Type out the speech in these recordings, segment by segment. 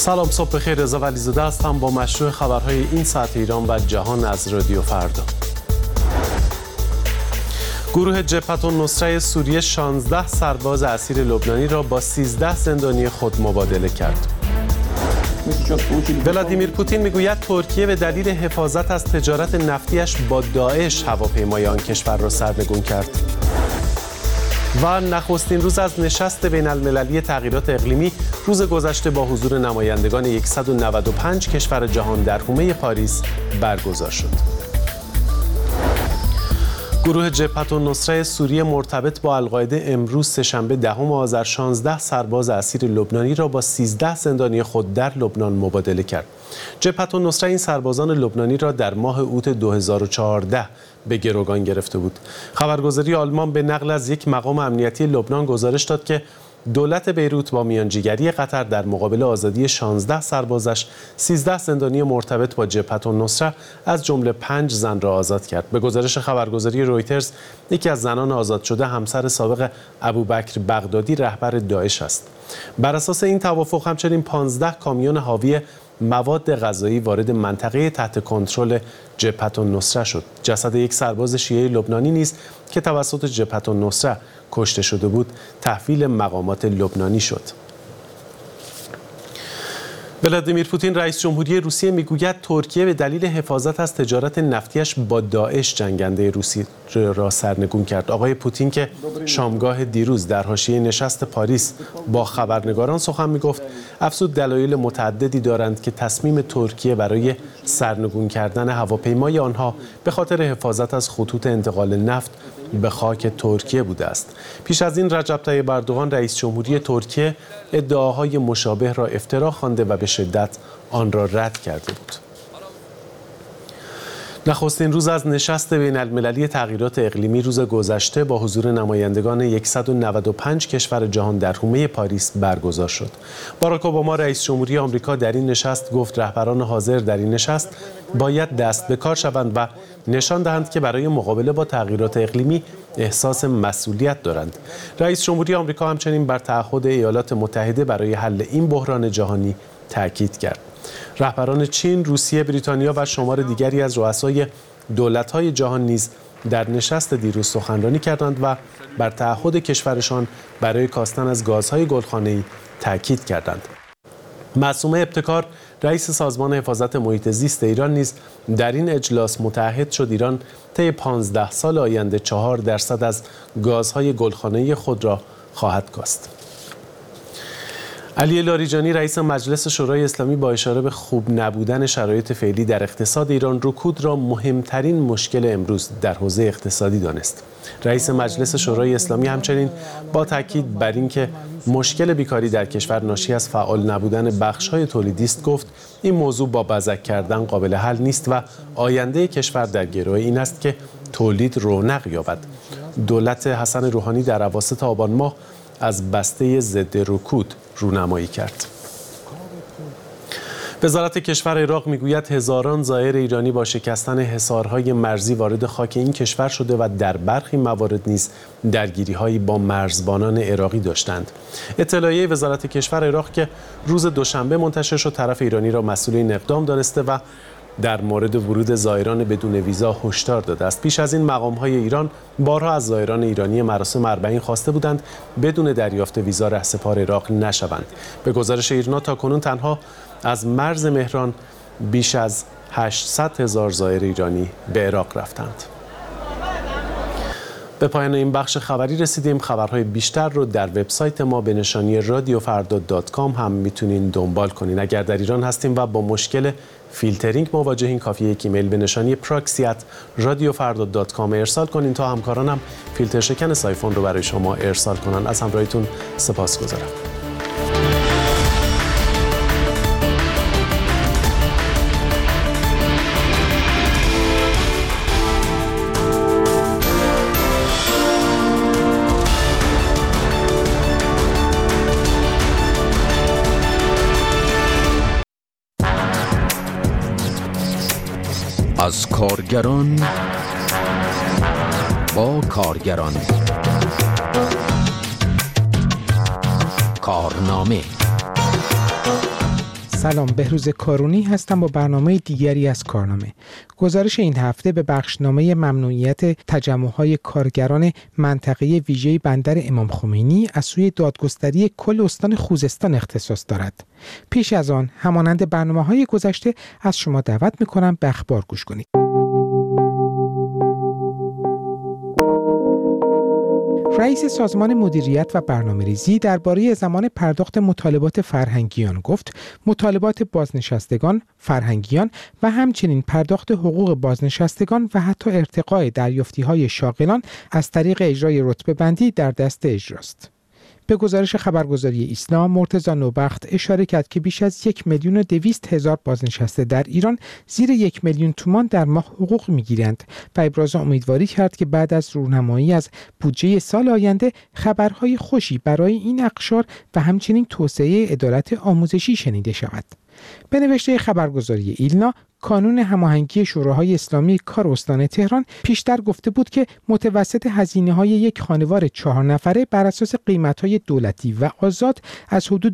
سلام، صبح بخیر. رضا ولیزاده هستم با مشروع خبرهای این ساعت ایران و جهان از رادیو فردا. گروه جبهة النصره سوریه 16 سرباز اسیر لبنانی را با 13 زندانی خود مبادله کرد. ولادیمیر پوتین میگوید ترکیه به دلیل حفاظت از تجارت نفتیش با داعش هواپیمای آن کشور را سرنگون کرد. و نخستین روز از نشست بین المللی تغییرات اقلیمی روز گذشته با حضور نمایندگان 195 کشور جهان در حومه پاریس برگزار شد. گروه جبهة النصره سوریه مرتبط با القاعده امروز سه‌شنبه 10 آذر 16 سرباز اسیر لبنانی را با 13 زندانی خود در لبنان مبادله کرد. جبهة النصره این سربازان لبنانی را در ماه اوت 2014 به گروگان گرفته بود. خبرگزاری آلمان به نقل از یک مقام امنیتی لبنان گزارش داد که دولت بیروت با میانجیگری قطر در مقابل آزادی 16 سربازش 13 زندانی مرتبط با جبهة النصره از جمله 5 زن را آزاد کرد. به گزارش خبرگزاری رویترز، یکی از زنان آزاد شده همسر سابق ابوبکر بغدادی رهبر داعش است. بر اساس این توافق همچنین 15 کامیون حاوی مواد غذایی وارد منطقه تحت کنترل جبهة النصره شد. جسد یک سرباز شیعه لبنانی نیز که توسط جبهة النصره کشته شده بود تحویل مقامات لبنانی شد. ولادیمیر پوتین رئیس جمهوری روسیه میگوید ترکیه به دلیل حفاظت از تجارت نفتیش با داعش جنگنده روسیه را سرنگون کرد. آقای پوتین که شامگاه دیروز در حاشیه نشست پاریس با خبرنگاران سخن میگفت، افزود دلایل متعددی دارند که تصمیم ترکیه برای سرنگون کردن هواپیمای آنها به خاطر حفاظت از خطوط انتقال نفت به خاک ترکیه بوده است. پیش از این رجب طیب اردوغان رئیس جمهوری ترکیه ادعاهای مشابه را افترا خوانده و به شدت آن را رد کرده بود. نخستین روز از نشست بین المللی تغییرات اقلیمی روز گذشته با حضور نمایندگان 195 کشور جهان در حومه پاریس برگزار شد. باراک اوباما رئیس جمهوری آمریکا در این نشست گفت رهبران حاضر در این نشست باید دست به کار شوند و نشان دهند که برای مقابله با تغییرات اقلیمی احساس مسئولیت دارند. رئیس جمهوری آمریکا همچنین بر تعهد ایالات متحده برای حل این بحران جهانی تاکید کرد. رهبران چین، روسیه، بریتانیا و شمار دیگری از رؤسای دولت‌های جهان نیز در نشست دیروز سخنرانی کردند و بر تعهد کشورشان برای کاستن از گازهای گلخانه‌ای تاکید کردند. معصومه ابتکار، رئیس سازمان حفاظت محیط زیست ایران نیز در این اجلاس متعهد شد ایران طی 15 سال آینده 4% از گازهای گلخانه‌ای خود را خواهد کاست. علی لاریجانی رئیس مجلس شورای اسلامی با اشاره به خوب نبودن شرایط فعلی در اقتصاد ایران، رکود را مهمترین مشکل امروز در حوزه اقتصادی دانست. رئیس مجلس شورای اسلامی همچنین با تاکید بر اینکه مشکل بیکاری در کشور ناشی از فعال نبودن بخش‌های تولیدی است گفت این موضوع با بزک کردن قابل حل نیست و آینده کشور در گروه این است که تولید رونق یابد. دولت حسن روحانی در اواسط آبان ماه از بسته ضد رکود رونمایی کرد. وزارت کشور عراق میگوید هزاران زائر ایرانی با شکستن حصارهای مرزی وارد خاک این کشور شده و در برخی موارد نیز درگیری‌هایی با مرزبانان عراقی داشتند. اطلاعیه وزارت کشور عراق که روز دوشنبه منتشر شد طرف ایرانی را مسئول این اقدام دانسته و در مورد ورود زائران بدون ویزا هشدار داده است. پیش از این مقام‌های ایران بارها از زائران ایرانی مراسم اربعین خواسته بودند بدون دریافت ویزا رهسپار عراق نشوند. به گزارش ایرنا تاکنون تنها از مرز مهران بیش از 800,000 زائر ایرانی به عراق رفتند. به پایان این بخش خبری رسیدیم. خبرهای بیشتر رو در وبسایت ما به نشانی radiofarda.com هم میتونین دنبال کنین. اگر در ایران هستیم و با مشکل فیلترینگ مواجهین، کافیه یک ایمیل به نشانی proxy@radiofarda.com ارسال کنین تا همکارانم فیلتر شکن سایفون رو برای شما ارسال کنن. از همراهیتون سپاسگزارم. از کارگران با کارگران، کارنامه سلام، بهروز کارونی هستم با برنامه دیگری از کارنامه. گزارش این هفته به بخشنامه ممنوعیت تجمع‌های کارگران منطقه ویژه بندر امام خمینی از سوی دادگستری کل استان خوزستان اختصاص دارد. پیش از آن، همانند برنامه‌های گذشته از شما دعوت می‌کنم به اخبار گوش کنید. رئیس سازمان مدیریت و برنامه‌ریزی درباره زمان پرداخت مطالبات فرهنگیان گفت مطالبات بازنشستگان، فرهنگیان و همچنین پرداخت حقوق بازنشستگان و حتی ارتقاء دریافتی‌های شاغلان از طریق اجرای رتبه بندی در دست اجراست. به گزارش خبرگزاری اسلام، مرتضی نوبخت اشاره کرد که بیش از 1,200,000 بازنشسته در ایران زیر 1,000,000 تومان در ماه حقوق می‌گیرند و ابراز امیدواری کرد که بعد از رونمایی از بودجه سال آینده خبرهای خوشی برای این اقشار و همچنین توسعه عدالت آموزشی شنیده شود. به نوشته خبرگزاری ایلنا، کانون هماهنگی شوراهای اسلامی کار استان تهران پیشتر گفته بود که متوسط هزینه‌های یک خانوار 4 نفره بر اساس قیمت‌های دولتی و آزاد از حدود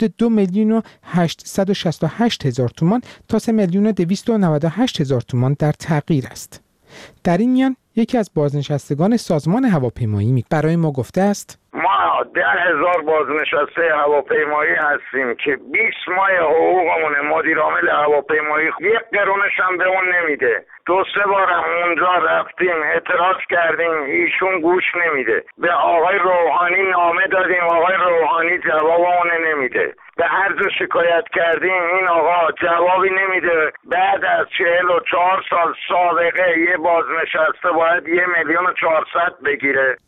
2,868,000 تومان تا 3,298,000 تومان در تغییر است. در این میان یکی از بازنشستگان سازمان هواپیمایی برای ما گفته است: ما 10,000 بازنشسته هواپیمایی هستیم که 20 ماه حقوقمونه. مدیر عامل هواپیمایی 1 قرونش هم به اون نمیده. 2-3 بار اونجا رفتیم اعتراض کردیم، ایشون گوش نمیده. به آقای روحانی نامه دادیم، آقای روحانی جوابمون نمیده. به هر جا شکایت کردیم این آقا جوابی نمیده. بعد از 44 سال سابقه یه بازنشسته باید 1,400,000 بگیره.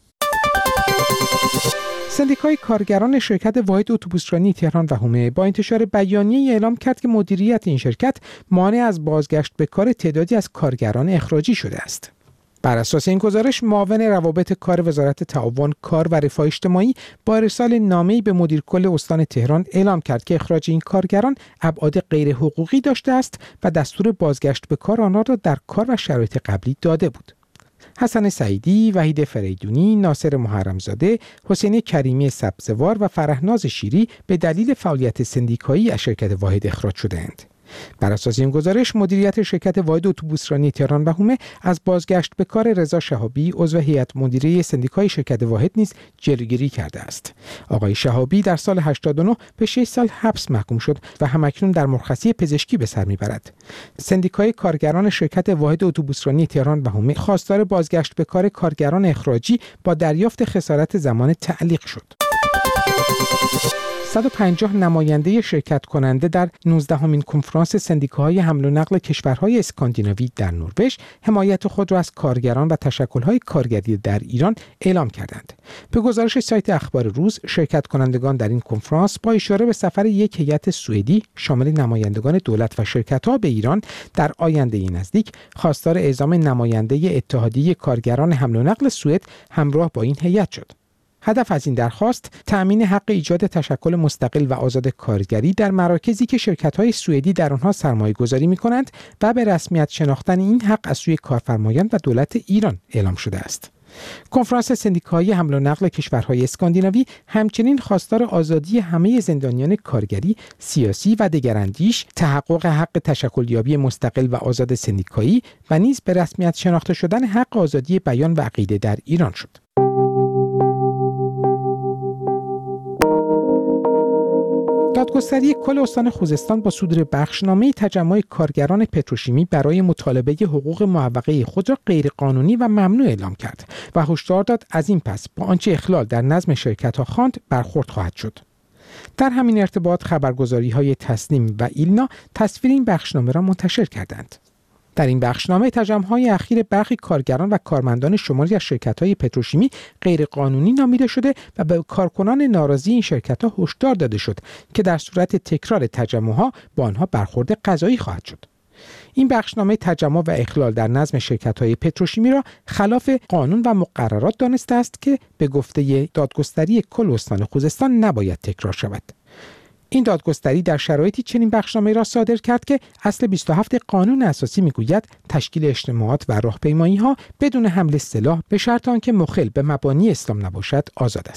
سندیکای کارگران شرکت واحد اتوبوسرانی تهران و حومه با انتشار بیانیه‌ای اعلام کرد که مدیریت این شرکت مانع از بازگشت به کار تعدادی از کارگران اخراجی شده است. بر اساس این گزارش، معاون روابط کار وزارت تعاون، کار و رفاه اجتماعی با ارسال نامه‌ای به مدیر کل استان تهران اعلام کرد که اخراج این کارگران ابعاد غیر حقوقی داشته است و دستور بازگشت به کار آنها را در کار و شرایط قبلی داده بود. حسن سعیدی، وحید فریدونی، ناصر محرمزاده، حسین کریمی سبزوار و فرهناز شیری به دلیل فعالیت سندیکایی از شرکت واحد اخراج شدند. بر اساس این گزارش، مدیریت شرکت واحد اتوبوسرانی تهران و حومه از بازگشت به کار رضا شهابی، عضو هیئت مدیره سندیکای شرکت واحد نیز جلوگیری کرده است. آقای شهابی در سال 89 به 6 سال حبس محکوم شد و همکنون در مرخصی پزشکی به سر میبرد. سندیکای کارگران شرکت واحد اتوبوسرانی تهران و حومه خواستار بازگشت به کار کارگران اخراجی با دریافت خسارت زمان تعلیق شد. 150 نماینده شرکت کننده در 19مین کنفرانس سندیکاهای حمل و نقل کشورهای اسکاندیناوی در نروژ حمایت خود را از کارگران و تشکل‌های کارگری در ایران اعلام کردند. به گزارش سایت اخبار روز، شرکت کنندگان در این کنفرانس با اشاره به سفر یک هیئت سوئدی شامل نمایندگان دولت و شرکت‌ها به ایران در آینده نزدیک خواستار اعزام نماینده اتحادیه کارگران حمل و نقل سوئد همراه با این هیئت شد. هدف از این درخواست تأمین حق ایجاد تشکل مستقل و آزاد کارگری در مراکزی که شرکت‌های سوئدی در آنها سرمایه‌گذاری می‌کنند و به رسمیت شناختن این حق از سوی کارفرمایان و دولت ایران اعلام شده است. کنفرانس سندیکاهای حمل و نقل کشورهای اسکاندیناوی همچنین خواستار آزادی همه زندانیان کارگری، سیاسی و دگراندیش، تحقق حق تشکلیابی مستقل و آزاد سندیکایی و نیز به رسمیت شناخته شدن حق آزادی بیان و عقیده در ایران شد. دادگستری کل استان خوزستان با صدور بخشنامه تجمع کارگران پتروشیمی برای مطالبه حقوق معوقه خود را غیرقانونی و ممنوع اعلام کرد و هشدار داد از این پس با آنچه اخلال در نظم شرکت‌ها خواند برخورد خواهد شد. در همین ارتباط خبرگزاری‌های تسنیم و ایلنا تصویر این بخشنامه را منتشر کردند. در این بخشنامه تجمع‌های اخیر برخی کارگران و کارمندان شماری از شرکت‌های پتروشیمی غیرقانونی نامیده شده و به کارکنان ناراضی این شرکت‌ها هشدار داده شد که در صورت تکرار تجمع‌ها با آنها برخورد قضایی خواهد شد. این بخشنامه تجمع و اخلال در نظم شرکت‌های پتروشیمی را خلاف قانون و مقررات دانسته است که به گفته دادگستری کل استان خوزستان نباید تکرار شود. این دادگستری در شرایطی چنین بخشنامه را صادر کرد که اصل 27 قانون اساسی میگوید تشکیل اجتماعات و راهپیمایی‌ها بدون حمل سلاح به شرط آنکه مخل به مبانی اسلام نباشد آزاد است.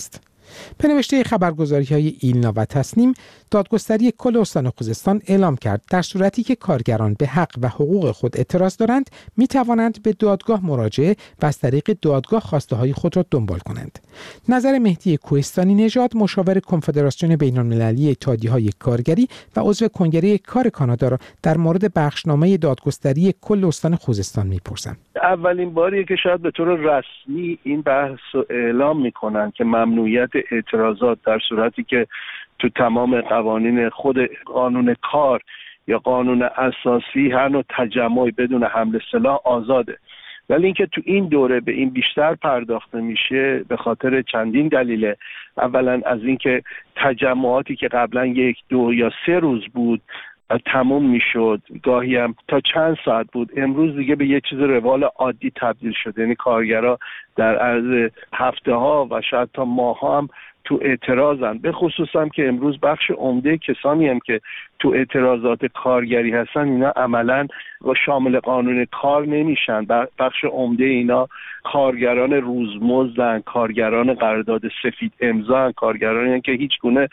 به نوشته خبرگزاری‌های ایلنا و تصنیم، دادگستری کل استان خوزستان اعلام کرد در صورتی که کارگران به حق و حقوق خود اعتراض دارند، می‌توانند به دادگاه مراجعه و از طریق دادگاه خواسته‌های خود را دنبال کنند. نظر مهدی کوهستانی نژاد، مشاور کنفدراسیون بین‌المللی اتحادیه‌های کارگری و عضو کنگره کار کانادا را در مورد بخشنامه دادگستری کل استان خوزستان می‌پرسم. اولین باریه که شاید به طور رسمی این بحث رو اعلام می‌کنن که ممنوعیت اعتراضات در صورتی که تو تمام قوانین خود قانون کار یا قانون اساسی هر نوع تجمعی بدون حمل سلاح آزاده، ولی اینکه تو این دوره به این بیشتر پرداخته میشه به خاطر چندین دلیله. اولا از اینکه تجمعاتی که قبلا 1، 2 یا 3 روز بود تموم میشد، گاهی هم تا چند ساعت بود، امروز دیگه به یه چیز روال عادی تبدیل شده. یعنی کارگرها در عرض هفته ها و شاید تا ماه ها هم تو اعتراضن. به خصوص هم که امروز بخش عمده کسانی هم که تو اعتراضات کارگری هستن اینا عملاً و شامل قانون کار نمیشن. بخش عمده اینا کارگران روزمزدن، کارگران قرارداد سفید امضا، کارگرانی که هیچ گونه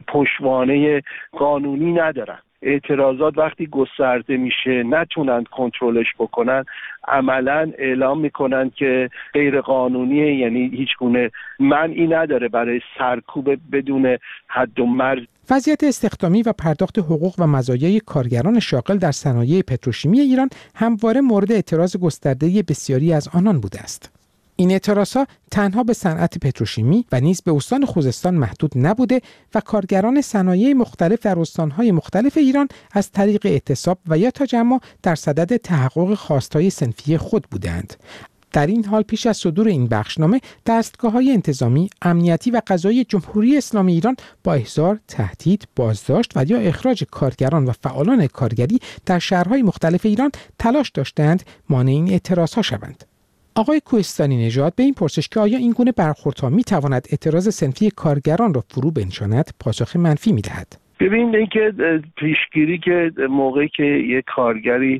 پشتوانه قانونی ندارن. اعتراضات وقتی گسترده میشه نتونن کنترلش بکنن، عملاً اعلام میکنن که غیر قانونیه، یعنی هیچ گونه معنی نداره برای سرکوب بدون حد و مرز. وضعیت استخدامی و پرداخت حقوق و مزایای کارگران شاغل در صنایع پتروشیمی ایران همواره مورد اعتراض گسترده بسیاری از آنان بوده است. این اعتراضها تنها به صنعت پتروشیمی و نیز به استان خوزستان محدود نبوده و کارگران صنایع مختلف در استانهای مختلف ایران از طریق اعتصاب و یا تجمع در صدد تحقق خواستهای صنفی خود بودند. در این حال پیش از صدور این بخشنامه، دستگاه‌های انتظامی، امنیتی و قضایی جمهوری اسلامی ایران با احضار، تهدید، بازداشت و یا اخراج کارگران و فعالان کارگری در شهرهای مختلف ایران تلاش داشتند مانع این اعتراضها شوند. آقای کوهستانی نژاد به این پرسش که آیا این گونه برخوردها می‌تواند اعتراض صنفی کارگران را فرو بنشاند، پاسخ منفی می‌دهد. ببین اینکه پیشگیری که موقعی که یک کارگری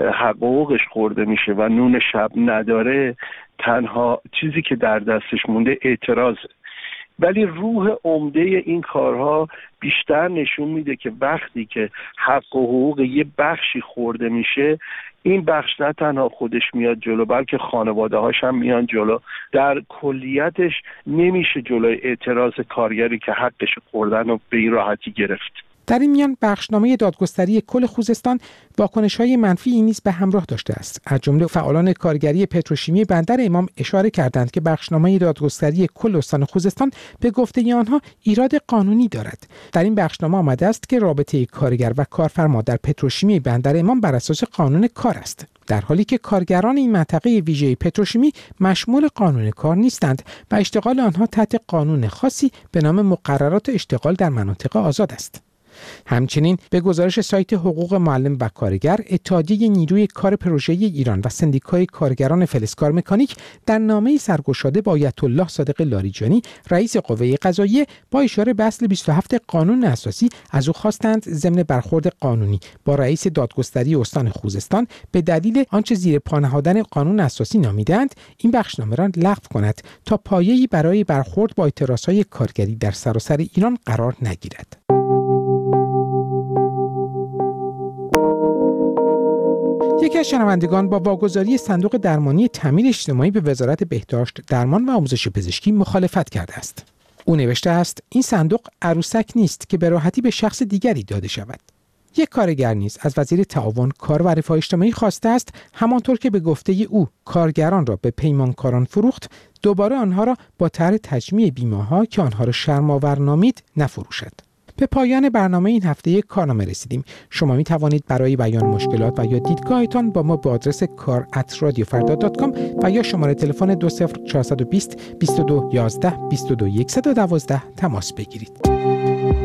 حقوقش خورده میشه و نون شب نداره، تنها چیزی که در دستش مونده اعتراضه. ولی روح عمده این کارها بیشتر نشون میده که وقتی که حق و حقوق یه بخشی خورده میشه، این بخش نه تنها خودش میاد جلو بلکه خانواده هاش هم میان جلو. در کلیتش نمیشه جلوی اعتراض کارگری که حقش خوردن رو به این راحتی گرفت. در این میان بخشنامه دادگستری کل خوزستان واکنش‌های منفی نیز به همراه داشته است. از جمله فعالان کارگری پتروشیمی بندر امام اشاره کردند که بخشنامه دادگستری کل استان خوزستان به گفته آنها ایراد قانونی دارد. در این بخشنامه آمده است که رابطه کارگر و کارفرما در پتروشیمی بندر امام بر اساس قانون کار است، در حالی که کارگران این منطقه ویژه پتروشیمی مشمول قانون کار نیستند و اشتغال آنها تحت قانون خاصی به نام مقررات اشتغال در مناطق آزاد است. همچنین به گزارش سایت حقوق معلم و کارگر، اتحادیه نیروی کار پروژه‌ای ایران و سندیکای کارگران فلزکار مکانیک در نامه‌ای سرگشاده با آیت الله صادق لاریجانی، رئیس قوه قضاییه، با اشاره به اصل 27 قانون اساسی از او خواستند ضمن برخورد قانونی با رئیس دادگستری استان خوزستان به دلیل آنچه زیر پا نهادن قانون اساسی نامیدند، این بخشنامه را لغو کند تا پایه‌ای برای برخورد با اعتراضهای کارگری در سراسر ایران قرار نگیرد. یکی از شنوندگان با واگذاری صندوق درمانی تامین اجتماعی به وزارت بهداشت، درمان و آموزش پزشکی مخالفت کرده است. او نوشته است این صندوق عروسک نیست که به راحتی به شخص دیگری داده شود. یک کارگر نیز از وزیر تعاون، کار و رفاه اجتماعی خواسته است همانطور که به گفته او کارگران را به پیمانکاران فروخت، دوباره آنها را با طرح تجمیع بیمه‌ها که آنها را شرم‌آور نامید نفروشد. به پایان برنامه این هفته کارنامه رسیدیم. شما می توانید برای بیان مشکلات و یا دیدگاهتان با ما به آدرس kar@radiofarda.com و یا شماره تلفن 20420 22 11 22 112 تماس بگیرید.